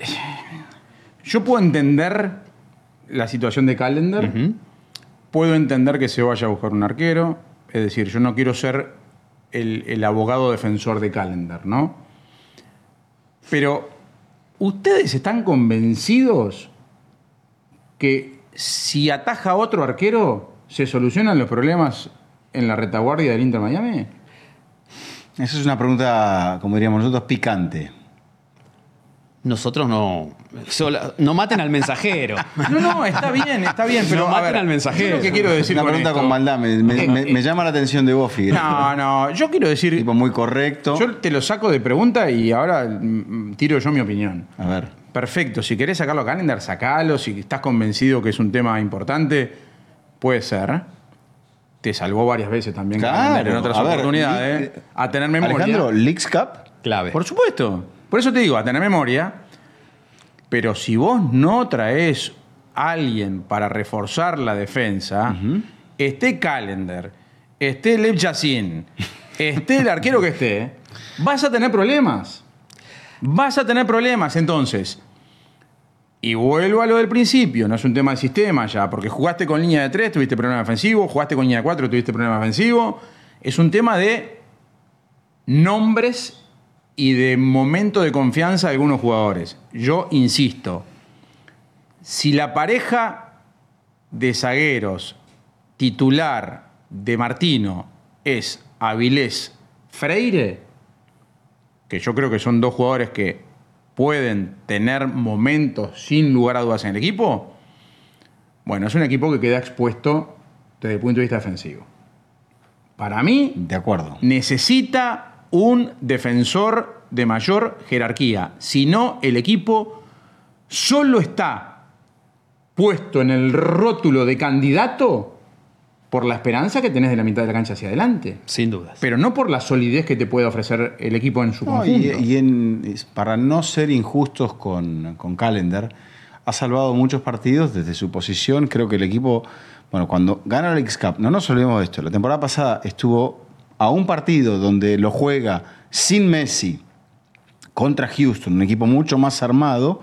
yo puedo entender la situación de Calendar, Ujú. puedo entender que se vaya a buscar un arquero, es decir, yo no quiero ser el, el abogado defensor de Calendar, ¿no? Pero, ¿ustedes están convencidos que si ataja a otro arquero se solucionan los problemas en la retaguardia del Inter Miami? Esa es una pregunta, como diríamos nosotros, picante. Nosotros no, Sola- no maten al mensajero. No, no, está bien, está bien, pero No a maten ver, al mensajero. yo lo que quiero decir Una con pregunta esto- con maldad. Me, me- me- me llama la atención de vos, Figueroa. No, no, yo quiero decir, Tipo muy correcto. yo te lo saco de pregunta y ahora mm, tiro yo mi opinión. A ver. Perfecto, si querés sacarlo a Calendar, sacalo. Si estás convencido que es un tema importante, puede ser. Te salvó varias veces también Claro, Calendar en otras a ver, oportunidades. li- a tener memoria. Alejandro, Leagues Cup. Clave. Por supuesto. Por eso te digo, a tener memoria. Pero si vos no traes a alguien para reforzar la defensa, esté Calendar, esté Lev Yassin, esté el arquero que esté, vas a tener problemas. Vas a tener problemas. Entonces, y vuelvo a lo del principio, no es un tema de sistema ya, porque jugaste con línea de tres, tuviste problema defensivo, jugaste con línea de cuatro, tuviste problema defensivo. Es un tema de nombres y de momento de confianza de algunos jugadores. Yo insisto, si la pareja de zagueros titular de Martino es Avilés Freire, que yo creo que son dos jugadores que pueden tener momentos sin lugar a dudas en el equipo, bueno, es un equipo que queda expuesto desde el punto de vista defensivo. Para mí, De acuerdo. necesita un defensor de mayor jerarquía. Si no, el equipo solo está puesto en el rótulo de candidato por la esperanza que tenés de la mitad de la cancha hacia adelante. Sin dudas. Pero no por la solidez que te puede ofrecer el equipo en su No, conjunto. y y en- es- para no ser injustos con, con Calendar, ha salvado muchos partidos desde su posición. Creo que el equipo, bueno, cuando gana la Leagues Cup, no nos olvidemos de esto, la temporada pasada estuvo a un partido donde lo juega sin Messi contra Houston, un equipo mucho más armado,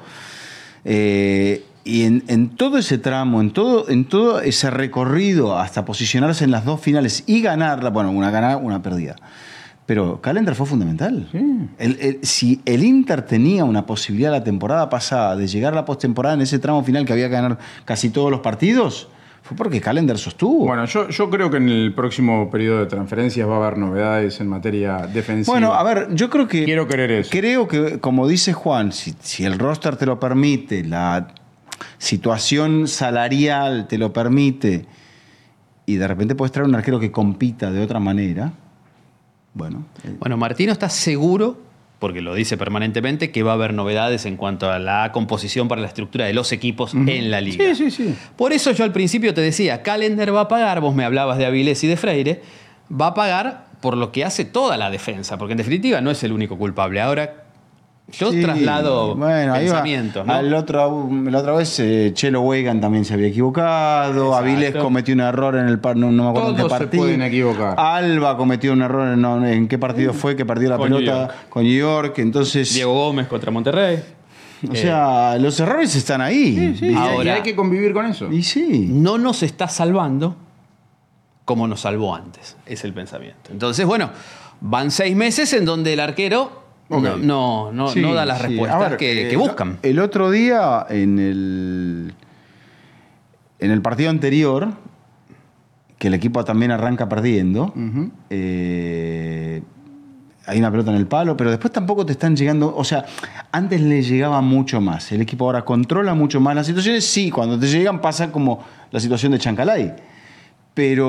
eh, y en, en todo ese tramo, en todo, en todo ese recorrido hasta posicionarse en las dos finales y ganarla, bueno, una ganada, una perdida. Pero Calendar fue fundamental. El- el- si el Inter tenía una posibilidad la temporada pasada de llegar a la postemporada en ese tramo final que había que ganar casi todos los partidos, fue porque Calendar sostuvo. Bueno, yo, yo creo que en el próximo periodo de transferencias va a haber novedades en materia defensiva. Bueno, a ver, yo creo que... Quiero creer eso. Creo que, como dice Juan, si, si el roster te lo permite, la situación salarial te lo permite, y de repente puedes traer un arquero que compita de otra manera, bueno... eh, Bueno, Martino está seguro, porque lo dice permanentemente, que va a haber novedades en cuanto a la composición para la estructura de los equipos en la liga. Sí, sí, sí. Por eso yo al principio te decía, Calendar va a pagar, vos me hablabas de Avilés y de Freire, va a pagar por lo que hace toda la defensa, porque en definitiva no es el único culpable. Ahora, yo sí, traslado bueno, ahí va. pensamientos, ¿no? Al otro, la otra vez eh, Chelo Weigand también se había equivocado, Exacto. Avilés cometió un error en el par, no, no me acuerdo en qué Todos se partido. pueden equivocar. Alba cometió un error en, no, en qué partido fue que perdió la Con New pelota York. con New York, entonces... Diego Gómez contra Monterrey. O sea, los errores están ahí. Sí, ¿viste? y Ahora- hay que convivir con eso. Y sí. No nos está salvando como nos salvó antes, es el pensamiento. Entonces, bueno, van seis meses en donde el arquero Ok. no, no, no, Sí, no da las sí. respuestas A ver, que, eh, que buscan. El otro día, en el, en el partido anterior, que el equipo también arranca perdiendo, eh, hay una pelota en el palo, pero después tampoco te están llegando. O sea, antes le llegaba mucho más. El equipo ahora controla mucho más las situaciones. Sí, cuando te llegan pasa como la situación de Chancalay. Pero,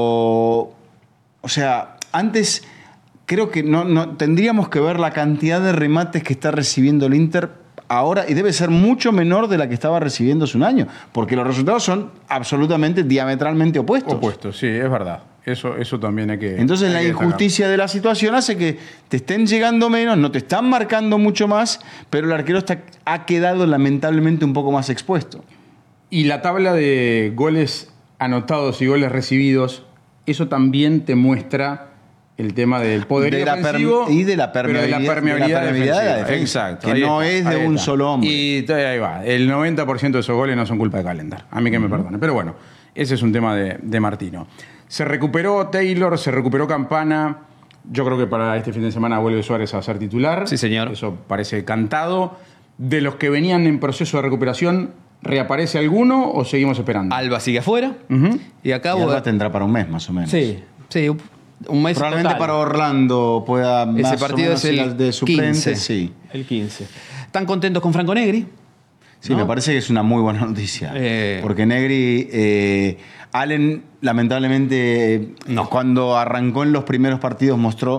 o sea, antes creo que no, no tendríamos que ver la cantidad de remates que está recibiendo el Inter ahora, y debe ser mucho menor de la que estaba recibiendo hace un año, porque los resultados son absolutamente diametralmente opuestos. Opuesto, sí, es verdad. Eso, eso también hay que. Entonces hay la que destacar. injusticia de la situación hace que te estén llegando menos, no te están marcando mucho más, pero el arquero está, ha quedado lamentablemente un poco más expuesto. Y la tabla de goles anotados y goles recibidos, eso también te muestra el tema del poder De la ofensivo perme- y de la pero permeabilidad, de la permeabilidad, de la permeabilidad de la defensiva. defensa, Exacto. que ahí no está, es de ahí un está. solo hombre. Y t- ahí va. El noventa por ciento de esos goles no son culpa de Calendar. A mí que me perdone. Pero bueno, ese es un tema de, de Martino. Se recuperó Taylor, se recuperó Campana. Yo creo que para este fin de semana vuelve Suárez a ser titular. Sí, señor. Eso parece cantado. De los que venían en proceso de recuperación, ¿reaparece alguno o seguimos esperando? Alba sigue afuera. Ujú. Y acá... Y Alba bueno, tendrá para un mes más o menos. sí, sí, un- un mes Probablemente total. para Orlando pueda Ese más o partido menos es ir el al de suplente, quince. sí. El quince. ¿Están contentos con Franco Negri? Sí, ¿no? me parece que es una muy buena noticia. Eh. Porque Negri, eh, Allen, lamentablemente, No. cuando arrancó en los primeros partidos mostró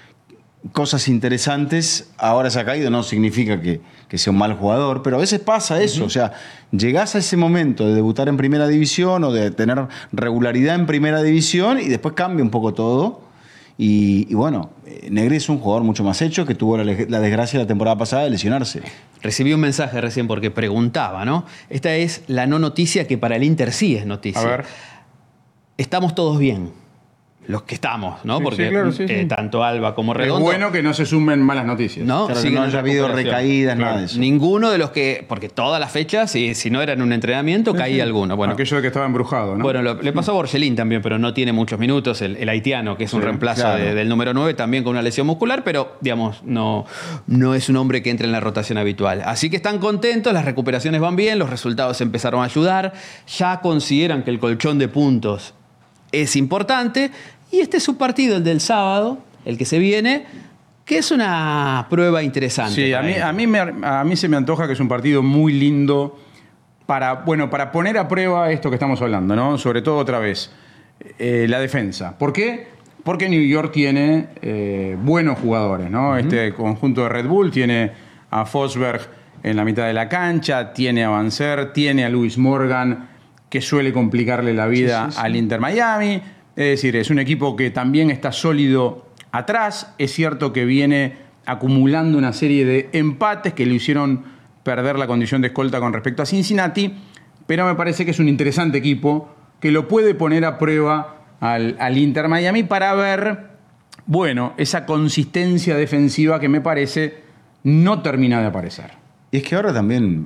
cosas interesantes. Ahora se ha caído, no significa que, que sea un mal jugador, pero a veces pasa eso. Uh-huh. O sea, llegás a ese momento de debutar en primera división o de tener regularidad en primera división y después cambia un poco todo. Y, y bueno, Negri es un jugador mucho más hecho que tuvo la, la desgracia la temporada pasada de lesionarse. Recibí un mensaje recién porque preguntaba, ¿no? Esta es la no noticia que para el Inter sí es noticia. A ver. Estamos todos bien. Los que estamos, ¿no? Sí, Porque sí, claro, sí, eh, sí. tanto Alba como Redondo. Es bueno que no se sumen malas noticias. ¿No? Claro, que Siguen no en haya habido recuperación. recaídas, Claro. nada de eso. Ninguno de los que. Porque todas las fechas, si, si no eran un entrenamiento, Sí, caía sí. alguno. Bueno, Aquello de que estaba embrujado, ¿no? Bueno, lo- le pasó a Borgelín también, pero no tiene muchos minutos. El, el haitiano, que es un Sí, reemplazo claro. de- del número nueve, también con una lesión muscular, pero, digamos, no, no es un hombre que entre en la rotación habitual. Así que están contentos, las recuperaciones van bien, los resultados empezaron a ayudar, ya consideran que el colchón de puntos es importante, y este es su partido, el del sábado, el que se viene, que es una prueba interesante. Sí, a para mí, ellos. a, mí me, a mí se me antoja que es un partido muy lindo para, bueno, para poner a prueba esto que estamos hablando, ¿no? Sobre todo otra vez, eh, la defensa. ¿Por qué? Porque New York tiene eh, buenos jugadores, ¿no? Uh-huh. Este conjunto de Red Bull tiene a Forsberg en la mitad de la cancha, tiene a Banzer, tiene a Lewis Morgan, que suele complicarle la vida sí, sí, sí. al Inter Miami. Es decir, es un equipo que también está sólido atrás. Es cierto que viene acumulando una serie de empates que le hicieron perder la condición de escolta con respecto a Cincinnati, pero me parece que es un interesante equipo que lo puede poner a prueba al, al Inter Miami para ver, bueno, esa consistencia defensiva que me parece no termina de aparecer. Y es que ahora también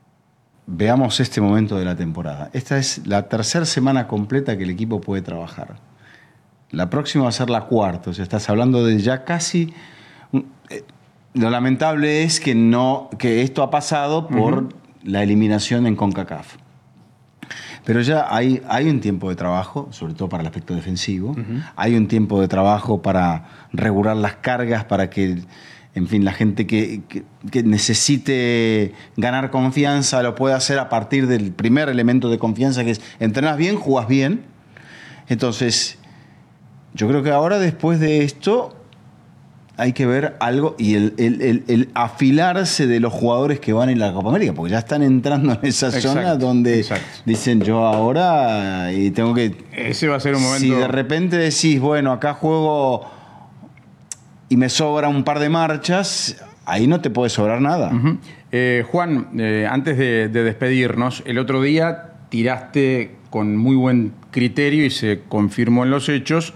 veamos este momento de la temporada. Esta es la tercera semana completa que el equipo puede trabajar. La próxima va a ser la cuarta. O sea, estás hablando de ya casi... Lo lamentable es que, no, que esto ha pasado por uh-huh. la eliminación en CONCACAF. Pero ya hay, hay un tiempo de trabajo, sobre todo para el aspecto defensivo. Uh-huh. Hay un tiempo de trabajo para regular las cargas, para que... En fin, la gente que, que, que necesite ganar confianza lo puede hacer a partir del primer elemento de confianza, que es entrenás bien, jugás bien. Entonces, yo creo que ahora, después de esto, hay que ver algo y el, el, el, el afilarse de los jugadores que van en la Copa América, porque ya están entrando en esa exacto, zona donde exacto. dicen yo ahora y tengo que... Ese va a ser un momento... Si de repente decís, bueno, acá juego... y me sobra un par de marchas, ahí no te puede sobrar nada. Uh-huh. eh, Juan, eh, antes de, de despedirnos, el otro día tiraste con muy buen criterio y se confirmó en los hechos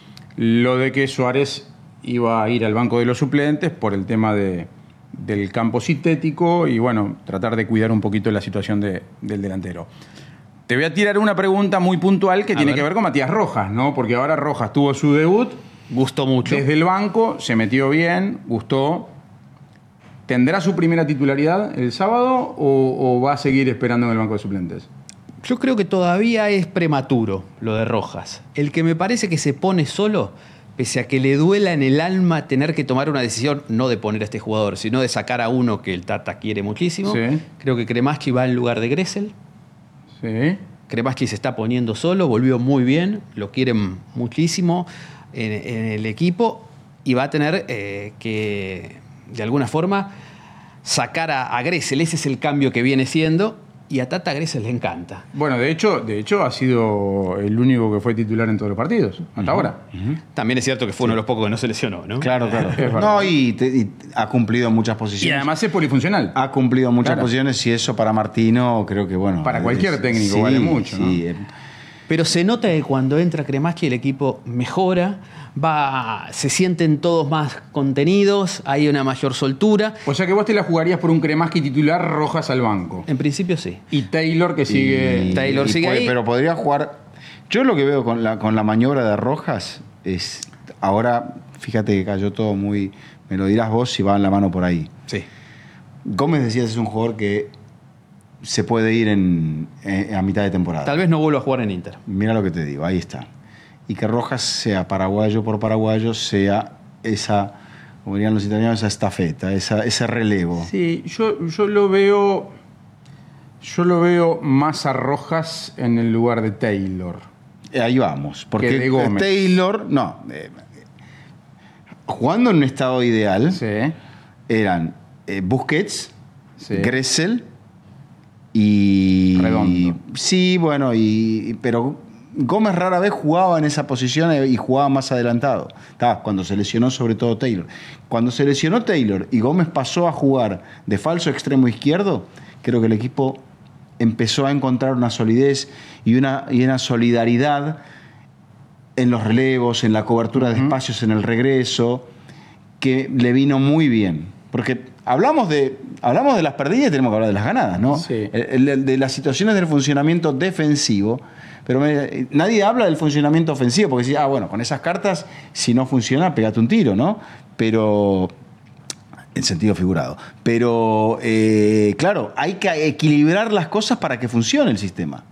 lo de que Suárez iba a ir al banco de los suplentes por el tema de, del campo sintético y, bueno, tratar de cuidar un poquito la situación de, del delantero. Te voy a tirar una pregunta muy puntual que a tiene ver. que ver con Matías Rojas, ¿no? Porque ahora Rojas tuvo su debut. Gustó mucho. Desde el banco, se metió bien, gustó. ¿Tendrá su primera titularidad el sábado o, o va a seguir esperando en el banco de suplentes? Yo creo que todavía es prematuro lo de Rojas. El que me parece que se pone solo, pese a que le duela en el alma tener que tomar una decisión, no de poner a este jugador, sino de sacar a uno que el Tata quiere muchísimo. Sí. Creo que Cremaschi va en lugar de Gressel. Sí. Cremaschi se está poniendo solo, volvió muy bien, lo quieren muchísimo en, en el equipo y va a tener eh, que, de alguna forma, sacar a, a Gressel. Ese es el cambio que viene siendo. Y a Tata Gressel le encanta. Bueno, de hecho, de hecho ha sido el único que fue titular en todos los partidos, hasta uh-huh. ahora. Uh-huh. También es cierto que fue sí. uno de los pocos que no se lesionó, ¿no? Claro, claro. no, y, te, y ha cumplido muchas posiciones. Y además es polifuncional. Ha cumplido muchas claro. posiciones y eso para Martino creo que, bueno... Para cualquier es, técnico sí, vale mucho, sí, ¿no? Pero se nota que cuando entra Cremaschi el equipo mejora, va, se sienten todos más contenidos, hay una mayor soltura. O sea que vos te la jugarías por un Cremaschi titular, Rojas al banco. En principio sí. Y Taylor que sigue... Y, Taylor y sigue puede, ahí. Pero podría jugar... Yo lo que veo con la, con la maniobra de Rojas es... Ahora, fíjate que cayó todo muy... Me lo dirás vos si va en la mano por ahí. Sí. Gómez decías es un jugador que... se puede ir en, en, a mitad de temporada. Tal vez no vuelva a jugar en Inter. Mira lo que te digo, ahí está. Y que Rojas sea paraguayo por paraguayo, sea esa, como dirían los italianos, esa estafeta, esa, ese relevo. Sí, yo, yo lo veo Yo lo veo más a Rojas en el lugar de Taylor. Ahí vamos. Porque Que de Gómez. Taylor, no. eh, jugando en un estado ideal, Sí. eran eh, Busquets, Sí. Gressel y. Redondo. Sí, bueno, y, pero Gómez rara vez jugaba en esa posición y jugaba más adelantado. Estaba cuando se lesionó, sobre todo Taylor. Cuando se lesionó Taylor y Gómez pasó a jugar de falso extremo izquierdo, creo que el equipo empezó a encontrar una solidez y una, y una solidaridad en los relevos, en la cobertura de espacios en el regreso, que le vino muy bien. Porque hablamos de, hablamos de las perdidas y tenemos que hablar de las ganadas, ¿no? Sí. El- el- de las situaciones del funcionamiento defensivo, pero me- nadie habla del funcionamiento ofensivo, porque dice, ah, bueno, con esas cartas, si no funciona, pegate un tiro, ¿no? Pero, en sentido figurado. Pero, eh, claro, hay que equilibrar las cosas para que funcione el sistema.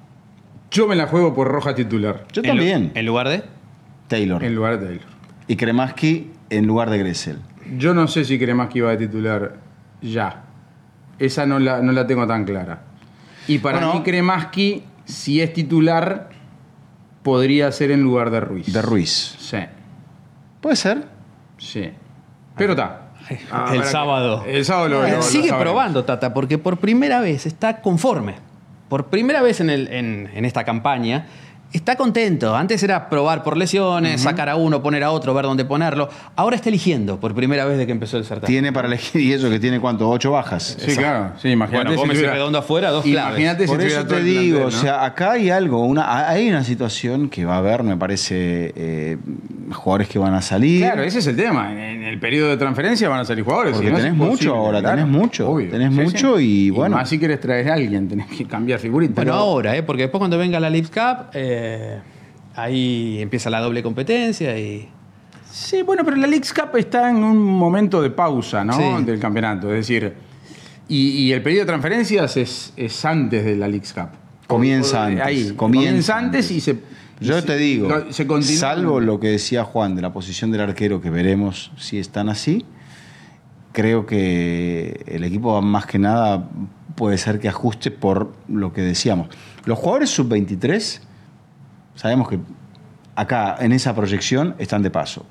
Yo me la juego por Rojas titular. Yo En también. lu- En lugar de. Taylor. En lugar de Taylor. Y Kremaski en lugar de Gressel. Yo no sé si Kremaski va de titular ya. Esa no la, no la tengo tan clara. Y para Bueno. mí Kremaski, si es titular, podría ser en lugar de Ruiz. De Ruiz. Sí, ¿Puede ser? sí. Pero está. El sábado. El sábado lo, lo- lo Sigue sabremos. probando, Tata, porque por primera vez está conforme. Por primera vez en, el- en- en esta campaña está contento. Antes era probar por lesiones, sacar a uno, poner a otro, ver dónde ponerlo. Ahora está eligiendo por primera vez desde que empezó el certamen. Tiene para elegir, y eso que tiene cuánto, ocho bajas. Sí, claro. Sí, imagínate. Bueno, Gómez y tuviera- Redondo afuera, dos claves. Imagínate si Por tuviera eso todo te el digo, plantel, o ¿no? sea, acá hay algo, una, hay una situación que va a haber, me parece, eh, jugadores que van a salir. Claro, ese es el tema. En, en el periodo de transferencia van a salir jugadores. Porque si no es tenés mucho imposible, ahora, claro. tenés mucho, Obvio. tenés mucho y bueno. más si quieres traer a alguien, tenés que cambiar figuritas. Bueno, Pero- ahora, ¿eh? Porque después cuando venga la Leagues Cup, eh, ahí empieza la doble competencia y... Sí, bueno, pero la Leagues Cup está en un momento de pausa, ¿no? Sí. Del campeonato. Es decir, y, y el periodo de transferencias es, es antes de la Leagues Cup. Comienza antes, Ahí, comienza comienza antes y se. Yo y te se- digo, lo- se continúa. salvo lo que decía Juan de la posición del arquero, que veremos si están así, creo que el equipo más que nada puede ser que ajuste por lo que decíamos. Los jugadores sub veintitrés, sabemos que acá en esa proyección están de paso.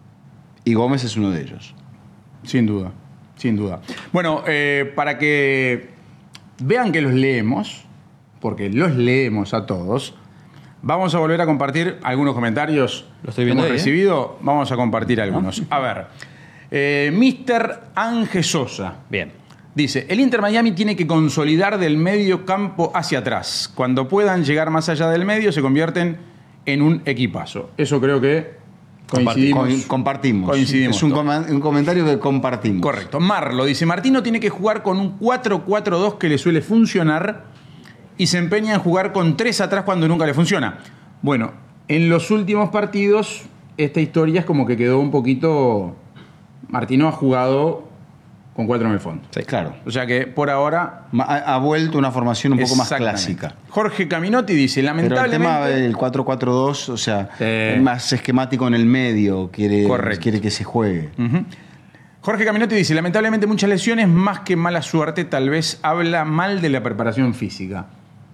Y Gómez es uno de ellos. Sin duda, sin duda. Bueno, eh, para que vean que los leemos, porque los leemos a todos, vamos a volver a compartir algunos comentarios Lo estoy que viendo hemos ahí, ¿eh? recibido. Vamos a compartir algunos. A ver, eh, mister Ángel Sosa Bien. dice, el Inter Miami tiene que consolidar del medio campo hacia atrás. Cuando puedan llegar más allá del medio, se convierten en un equipazo. Eso creo que coincidimos. Con- compartimos. Coincidimos Es un, todos. coma- un comentario que compartimos. Correcto. Marlo dice, Martino tiene que jugar con un cuatro cuatro dos que le suele funcionar y se empeña en jugar con tres atrás cuando nunca le funciona. Bueno, en los últimos partidos esta historia es como que quedó un poquito... Martino ha jugado con cuatro en el fondo. Sí, claro. O sea que por ahora... Ma- Ha, ha vuelto una formación un poco más Exactamente. clásica. Jorge Caminotti dice, Pero el lamentablemente... tema del cuatro cuatro dos, o sea, Sí. es más esquemático en el medio, quiere, Correcto. quiere que se juegue. Ujú. Jorge Caminotti dice, lamentablemente muchas lesiones, más que mala suerte, tal vez habla mal de la preparación física.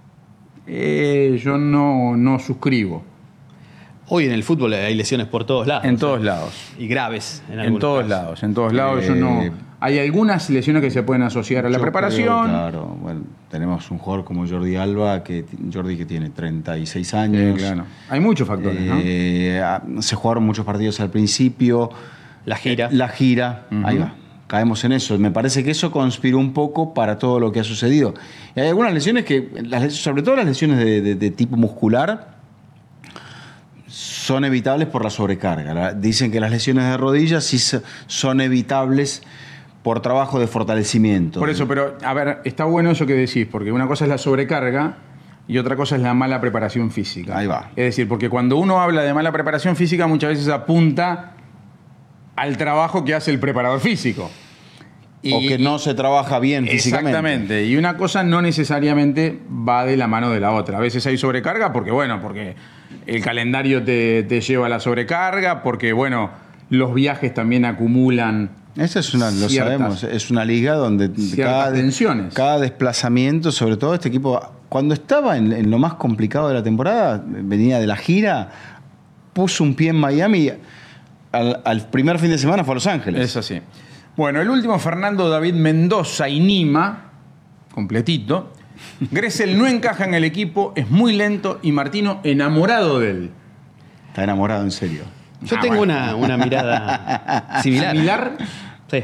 Eh, yo no, no suscribo. Hoy en el fútbol hay lesiones por todos lados. En todos lados. Y graves. En, En algunos todos casos. lados, en todos lados. Yo Eh, no. Hay algunas lesiones que se pueden asociar a la Yo preparación. creo, claro, bueno, tenemos un jugador como Jordi Alba, que Jordi que tiene treinta y seis años. Eh, claro. Hay muchos factores, ¿no? Eh, ah, se jugaron muchos partidos al principio. La gira. Eh, La gira, Ujú. ahí va. Caemos en eso. Me parece que eso conspiró un poco para todo lo que ha sucedido. Y hay algunas lesiones que, las- sobre todo las lesiones de, de- de tipo muscular, son evitables por la sobrecarga. La- Dicen que las lesiones de rodillas sí se- son evitables por trabajo de fortalecimiento. Por eso, pero a ver, está bueno eso que decís, porque una cosa es la sobrecarga y otra cosa es la mala preparación física. Ahí va. Es decir, porque cuando uno habla de mala preparación física, muchas veces apunta al trabajo que hace el preparador físico. o que no se trabaja bien físicamente. Exactamente. Y una cosa no necesariamente va de la mano de la otra. A veces hay sobrecarga porque, bueno, porque el calendario te, te lleva a la sobrecarga, porque, bueno, los viajes también acumulan Esa es una, lo ciertas, sabemos, es una liga donde cada, tensiones. cada desplazamiento, sobre todo este equipo, cuando estaba en, en lo más complicado de la temporada, venía de la gira, puso un pie en Miami, al, al primer fin de semana fue a Los Ángeles. Es así. Bueno, el último, Fernando David Mendoza y Nima, completito. Gressel no encaja en el equipo, es muy lento y Martino enamorado de él. Está enamorado, en serio. Yo Ah, tengo bueno. una, una mirada similar. ¿Similar? Sí.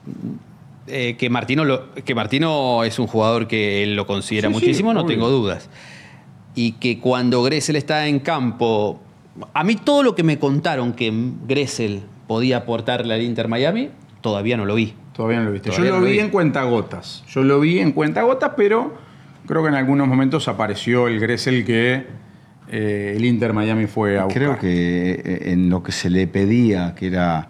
Eh, que, Martino lo- que Martino es un jugador que él lo considera Sí, sí, muchísimo, no obvio. tengo dudas. Y que cuando Gressel está en campo, a mí todo lo que me contaron que Gressel podía aportarle al Inter Miami, todavía no lo vi. Todavía no lo viste. Todavía Yo no lo lo vi vi. en cuentagotas. Yo lo vi en cuentagotas, pero creo que en algunos momentos apareció el Gressel que eh, el Inter Miami fue a buscar. Creo que eh, en lo que se le pedía, que era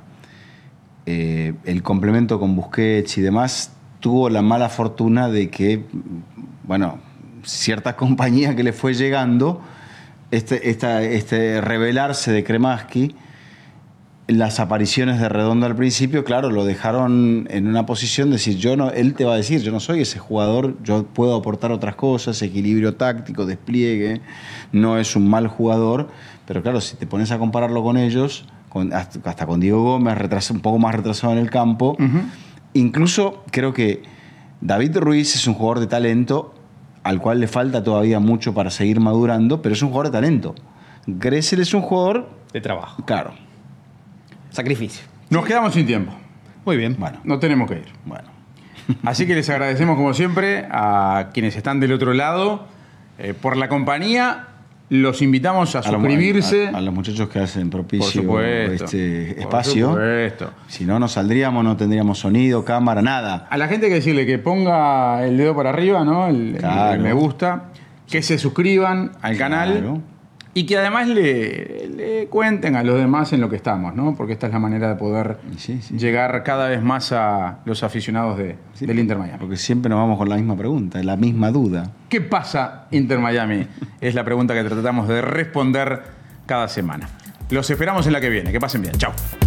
eh, el complemento con Busquets y demás, tuvo la mala fortuna de que, bueno, cierta compañía que le fue llegando, este, esta, este revelarse de Kremaski, las apariciones de Redondo al principio, claro, lo dejaron en una posición de decir, yo no, él te va a decir, yo no soy ese jugador, yo puedo aportar otras cosas, equilibrio táctico, despliegue, no es un mal jugador, pero claro, si te pones a compararlo con ellos, con, hasta, hasta con Diego Gómez, retrasado, un poco más retrasado en el campo, Ujú. incluso creo que David Ruiz es un jugador de talento al cual le falta todavía mucho para seguir madurando, pero es un jugador de talento. Gressel es un jugador, De trabajo. claro, Sacrificio. Nos quedamos sin tiempo. Muy bien. bueno, No tenemos que ir. bueno. Así que les agradecemos como siempre a quienes están del otro lado eh, por la compañía. Los invitamos a, A los- suscribirse. A, a los muchachos que hacen propicio Por supuesto. este Por espacio. supuesto. Si no, no saldríamos, no tendríamos sonido, cámara, nada. A la gente hay que decirle que ponga el dedo para arriba, ¿no? El, el- Claro. el me gusta. Que se suscriban al canal. Claro. Y que además le, le cuenten a los demás en lo que estamos, ¿no? Porque esta es la manera de poder Sí, sí. llegar cada vez más a los aficionados de, Sí, del Inter Miami. Porque siempre nos vamos con la misma pregunta, la misma duda. ¿Qué pasa, Inter Miami? Es la pregunta que tratamos de responder cada semana. Los esperamos en la que viene. Que pasen bien. Chao.